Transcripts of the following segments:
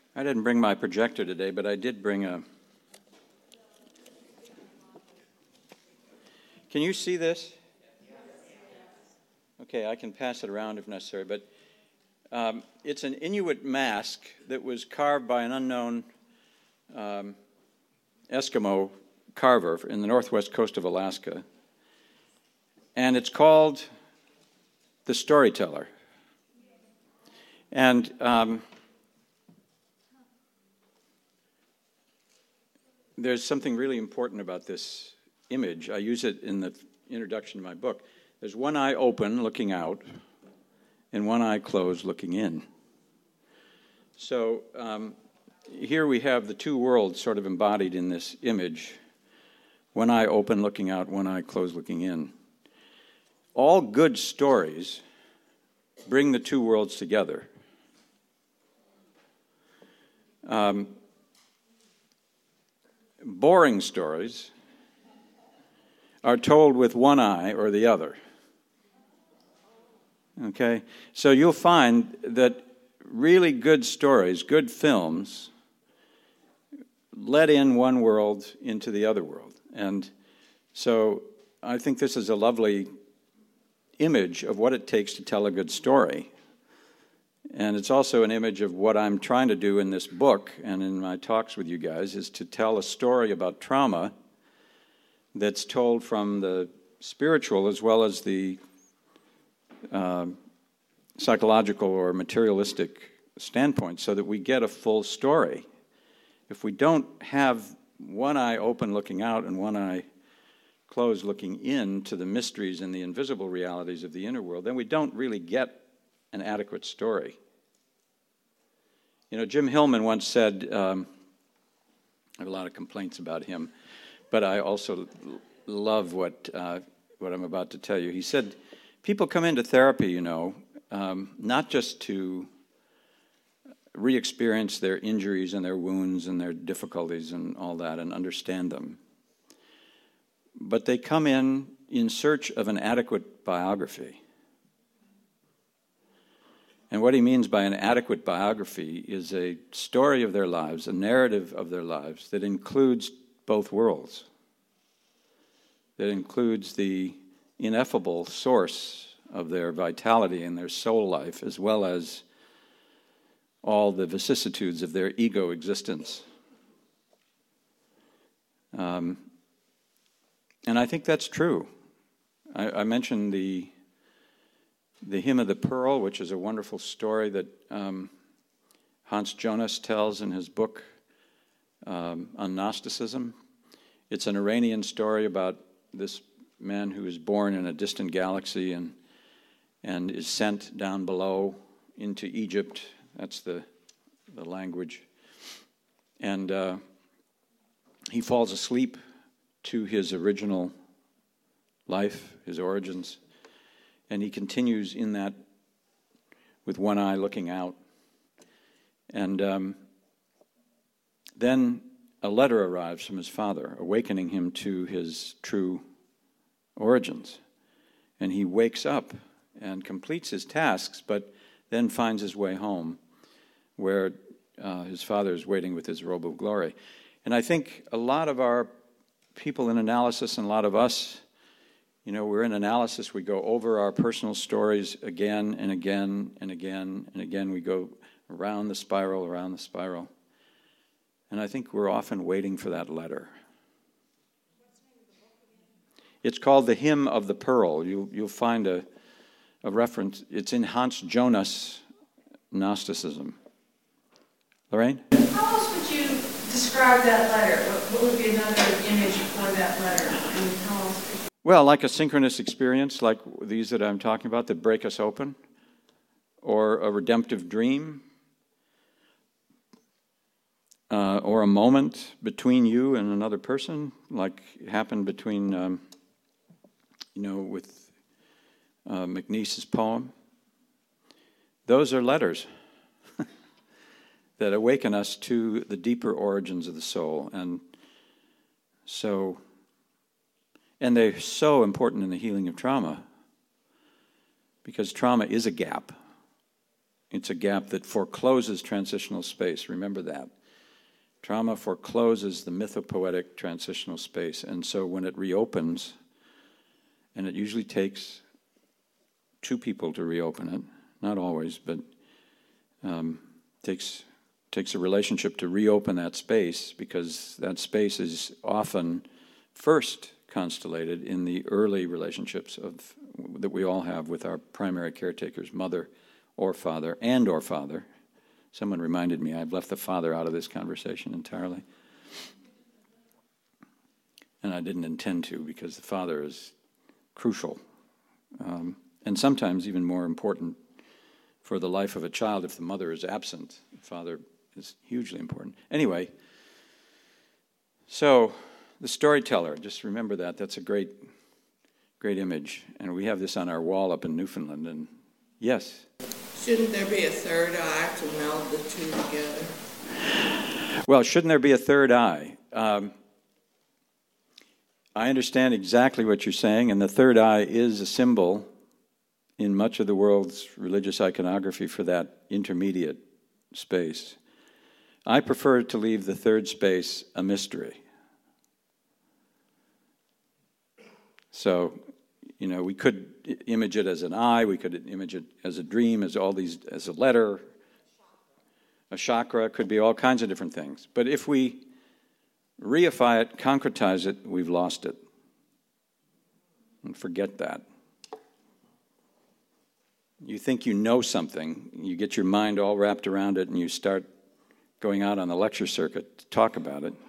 I didn't bring my projector today, but I did bring a... Can you see this? Okay, I can pass it around if necessary, but it's an Inuit mask that was carved by an unknown Eskimo carver in the northwest coast of Alaska. And it's called The Storyteller. And there's something really important about this image. I use it in the introduction to my book. There's one eye open, looking out, and one eye closed, looking in. So here we have the two worlds sort of embodied in this image. One eye open, looking out, one eye closed, looking in. All good stories bring the two worlds together. Boring stories are told with one eye or the other. Okay? So you'll find that really good stories, good films, let in one world into the other world. And so I think this is a lovely image of what it takes to tell a good story. And it's also an image of what I'm trying to do in this book and in my talks with you guys, is to tell a story about trauma that's told from the spiritual as well as the psychological or materialistic standpoint, so that we get a full story. If we don't have one eye open looking out and one eye closed looking in to the mysteries and the invisible realities of the inner world, then we don't really get an adequate story. You know, Jim Hillman once said, I have a lot of complaints about him, but I also love what I'm about to tell you. He said, people come into therapy, you know, not just to re-experience their injuries and their wounds and their difficulties and all that and understand them, but they come in search of an adequate biography. And what he means by an adequate biography is a story of their lives, a narrative of their lives that includes both worlds, that includes the ineffable source of their vitality and their soul life, as well as all the vicissitudes of their ego existence. And I think that's true. I mentioned the Hymn of the Pearl, which is a wonderful story that Hans Jonas tells in his book on Gnosticism. It's an Iranian story about this man who is born in a distant galaxy and is sent down below into Egypt. That's the language. And he falls asleep to his original life, his origins, and he continues in that with one eye looking out. And then a letter arrives from his father, awakening him to his true origins. And he wakes up and completes his tasks, but then finds his way home, where his father is waiting with his robe of glory. And I think a lot of our people in analysis, and a lot of us, you know, we're in analysis, we go over our personal stories again and again and again and again. We go around the spiral. And I think we're often waiting for that letter. It's called the Hymn of the Pearl. You'll find a reference. It's in Hans Jonas Gnosticism. Lorraine? How else would you describe that letter? What would be another image for that letter? And how else could you... Well, like a synchronous experience, like these that I'm talking about, that break us open, or a redemptive dream, or a moment between you and another person, like it happened between, with McNeese's poem. Those are letters that awaken us to the deeper origins of the soul. And they're so important in the healing of trauma, because trauma is a gap. It's a gap that forecloses transitional space. Remember that. Trauma forecloses the mythopoetic transitional space. And so when it reopens, and it usually takes two people to reopen it, not always, but takes a relationship to reopen that space, because that space is often first constellated in the early relationships that we all have with our primary caretakers, mother or father, and or father. Someone reminded me I've left the father out of this conversation entirely. And I didn't intend to, because the father is crucial. And sometimes even more important for the life of a child if the mother is absent. The father is hugely important. Anyway, so the storyteller, just remember that. That's a great image. And we have this on our wall up in Newfoundland. And yes? Shouldn't there be a third eye to meld the two together? Well, shouldn't there be a third eye? I understand exactly what you're saying, and the third eye is a symbol in much of the world's religious iconography for that intermediate space. I prefer to leave the third space a mystery. So, we could image it as an eye, we could image it as a dream, as a letter, a chakra, it could be all kinds of different things. But if we reify it, concretize it, we've lost it. And forget that. You think you know something, you get your mind all wrapped around it, and you start going out on the lecture circuit to talk about it.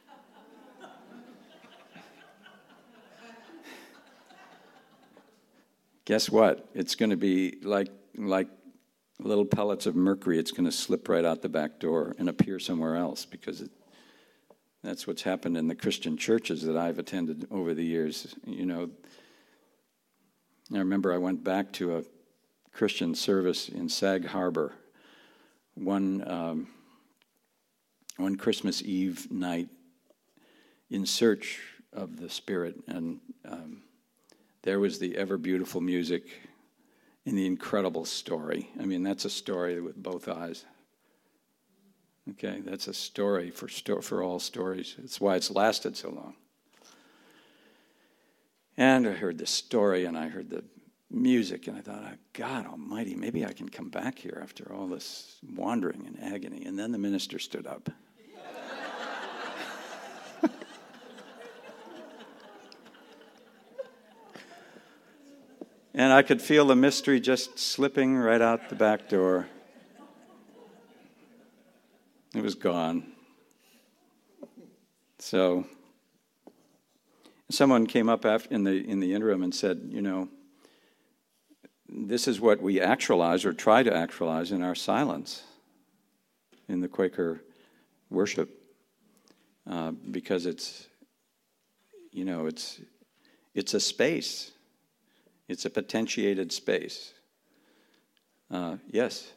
Guess what? It's going to be like little pellets of mercury. It's going to slip right out the back door and appear somewhere else, because that's what's happened in the Christian churches that I've attended over the years. I remember I went back to a Christian service in Sag Harbor one Christmas Eve night in search of the Spirit, and there was the ever beautiful music and the incredible story. I mean, that's a story with both eyes. Okay, that's a story for all stories. It's why it's lasted so long. And I heard the story, and I heard the music, and I thought, oh, God almighty, maybe I can come back here after all this wandering and agony. And then the minister stood up. And I could feel the mystery just slipping right out the back door. It was gone. So someone came up in the interim and said, this is what we actualize or try to actualize in our silence in the Quaker worship, because it's a space. It's a potentiated space. Yes?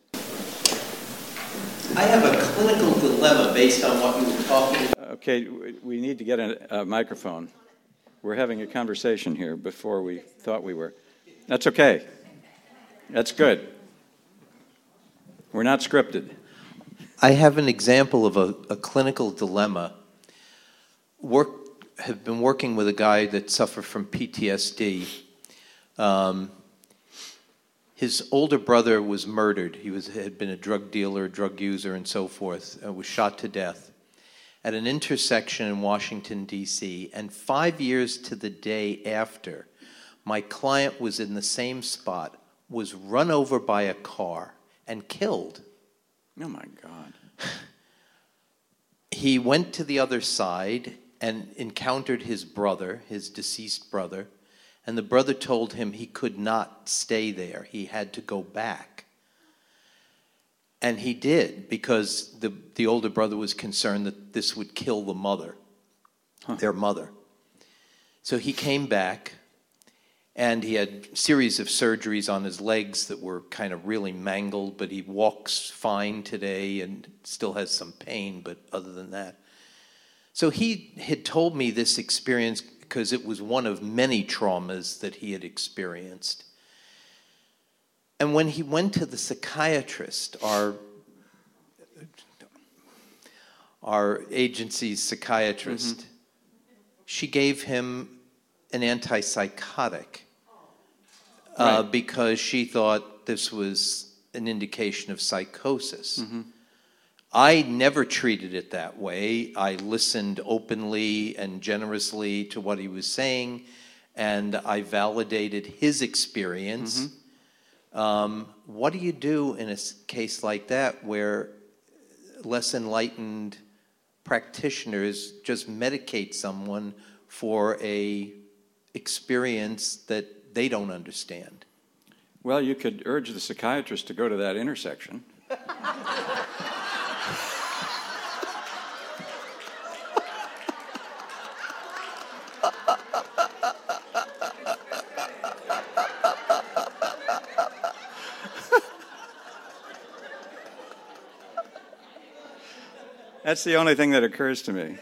I have a clinical dilemma based on what you were talking about. Okay, we need to get a microphone. We're having a conversation here before we thought we were. That's okay. That's good. We're not scripted. I have an example of a clinical dilemma. Have been working with a guy that suffered from PTSD. His older brother was murdered. He had been a drug dealer, drug user, and so forth. Was shot to death at an intersection in Washington, D.C. And 5 years to the day after, my client was in the same spot, was run over by a car and killed. Oh, my God. He went to the other side and encountered his brother, his deceased brother, and the brother told him he could not stay there. He had to go back. And he did, because the older brother was concerned that this would kill the mother, their mother. So he came back, and he had a series of surgeries on his legs that were kind of really mangled, but he walks fine today and still has some pain, but other than that. So he had told me this experience because it was one of many traumas that he had experienced. And when he went to the psychiatrist, our agency's psychiatrist, she gave him an antipsychotic because she thought this was an indication of psychosis. I never treated it that way. I listened openly and generously to what he was saying, and I validated his experience. What do you do in a case like that where less enlightened practitioners just medicate someone for a experience that they don't understand? Well, you could urge the psychiatrist to go to that intersection. That's the only thing that occurs to me.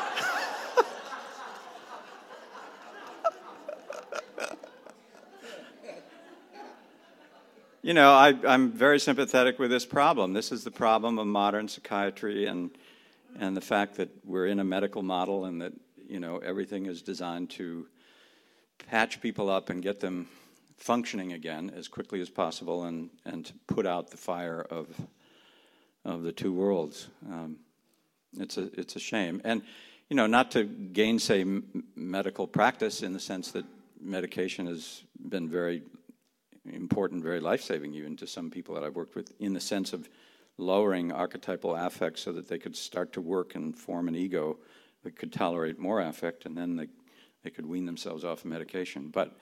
You know, I'm very sympathetic with this problem. This is the problem of modern psychiatry and the fact that we're in a medical model and that, you know, everything is designed to patch people up and get them functioning again as quickly as possible and to put out the fire of the two worlds. It's a shame. And, you know, not to gainsay medical practice in the sense that medication has been very important, very life-saving even to some people that I've worked with, in the sense of lowering archetypal affect so that they could start to work and form an ego that could tolerate more affect, and then they could wean themselves off of medication. But,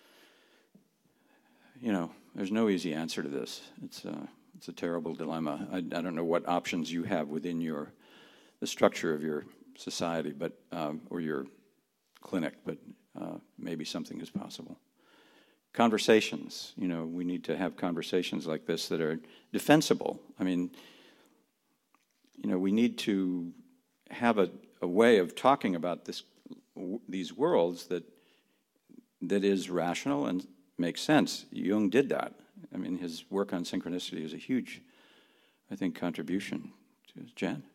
you know, there's no easy answer to this. It's a terrible dilemma. I don't know what options you have within the structure of your society, but or your clinic, but maybe something is possible. Conversations, you know, we need to have conversations like this that are defensible. I mean, you know, we need to have a way of talking about these worlds that is rational and makes sense. Jung did that. I mean, his work on synchronicity is a huge, I think, contribution to Jan.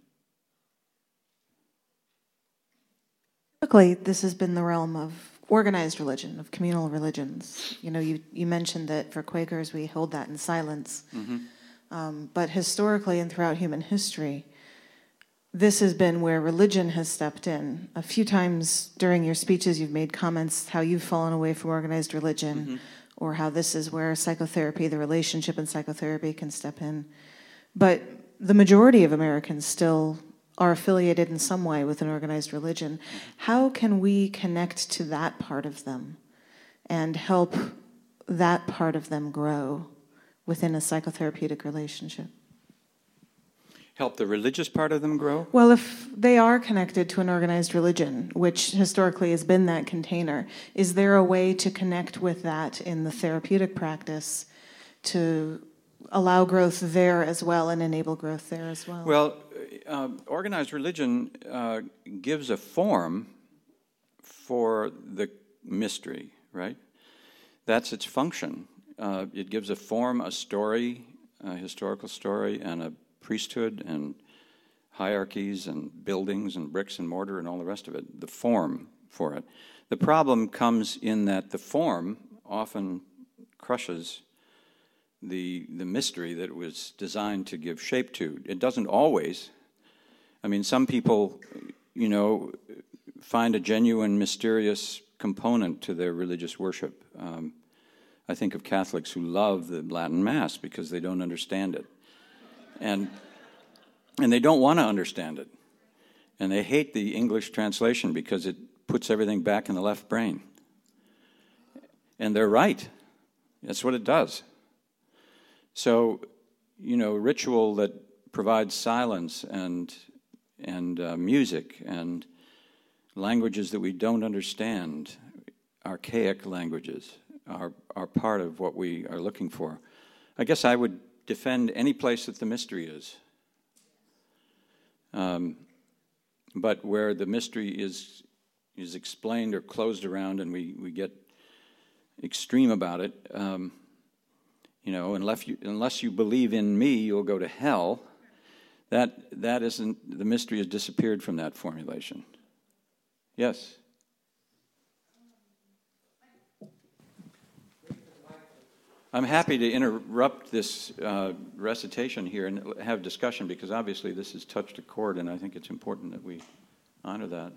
Typically, this has been the realm of organized religion, of communal religions. You know, you mentioned that for Quakers we hold that in silence. But historically and throughout human history, this has been where religion has stepped in. A few times during your speeches you've made comments how you've fallen away from organized religion, or how this is where psychotherapy, the relationship in psychotherapy, can step in. But the majority of Americans still are affiliated in some way with an organized religion. How can we connect to that part of them and help that part of them grow within a psychotherapeutic relationship? Help the religious part of them grow? Well, if they are connected to an organized religion, which historically has been that container, is there a way to connect with that in the therapeutic practice to allow growth there as well and enable growth there as well? Well, organized religion gives a form for the mystery, right? That's its function. It gives a form, a story, a historical story, and a priesthood and hierarchies and buildings and bricks and mortar and all the rest of it, the form for it. The problem comes in that the form often crushes the mystery that it was designed to give shape to. It doesn't always. I mean, some people, you know, find a genuine mysterious component to their religious worship. I think of Catholics who love the Latin Mass because they don't understand it. And they don't want to understand it. And they hate the English translation because it puts everything back in the left brain. And they're right. That's what it does. So, you know, ritual that provides silence and music and languages that we don't understand, archaic languages, are part of what we are looking for. I guess I would defend any place that the mystery is. But where the mystery is explained or closed around and we get extreme about it, unless you believe in me, you'll go to hell. That isn't, the mystery has disappeared from that formulation. Yes? I'm happy to interrupt this recitation here and have discussion, because obviously this has touched a chord, and I think it's important that we honor that.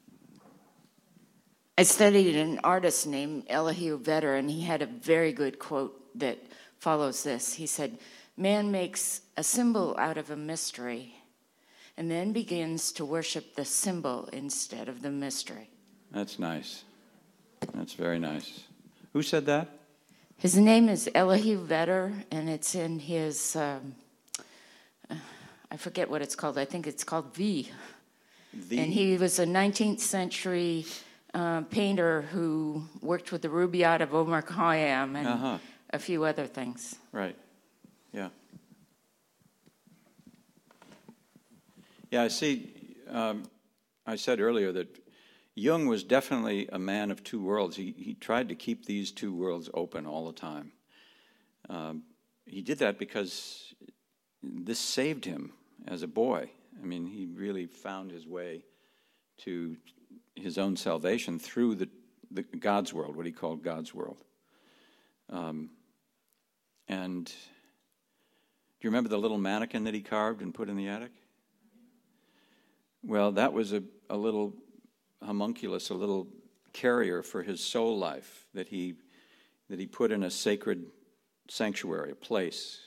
I studied an artist named Elihu Vedder, and he had a very good quote that follows this. He said, "Man makes a symbol out of a mystery and then begins to worship the symbol instead of the mystery." That's nice. That's very nice. Who said that? His name is Elihu Vedder, and it's in his, I forget what it's called. I think it's called V. And he was a 19th century painter who worked with the Rubaiyat of Omar Khayyam and a few other things. Right. Yeah. Yeah, I see. I said earlier that Jung was definitely a man of two worlds. He tried to keep these two worlds open all the time. He did that because this saved him as a boy. I mean, he really found his way to his own salvation through the God's world, what he called God's world. And do you remember the little mannequin that he carved and put in the attic? Well, that was a little homunculus, a little carrier for his soul life that he put in a sacred sanctuary, a place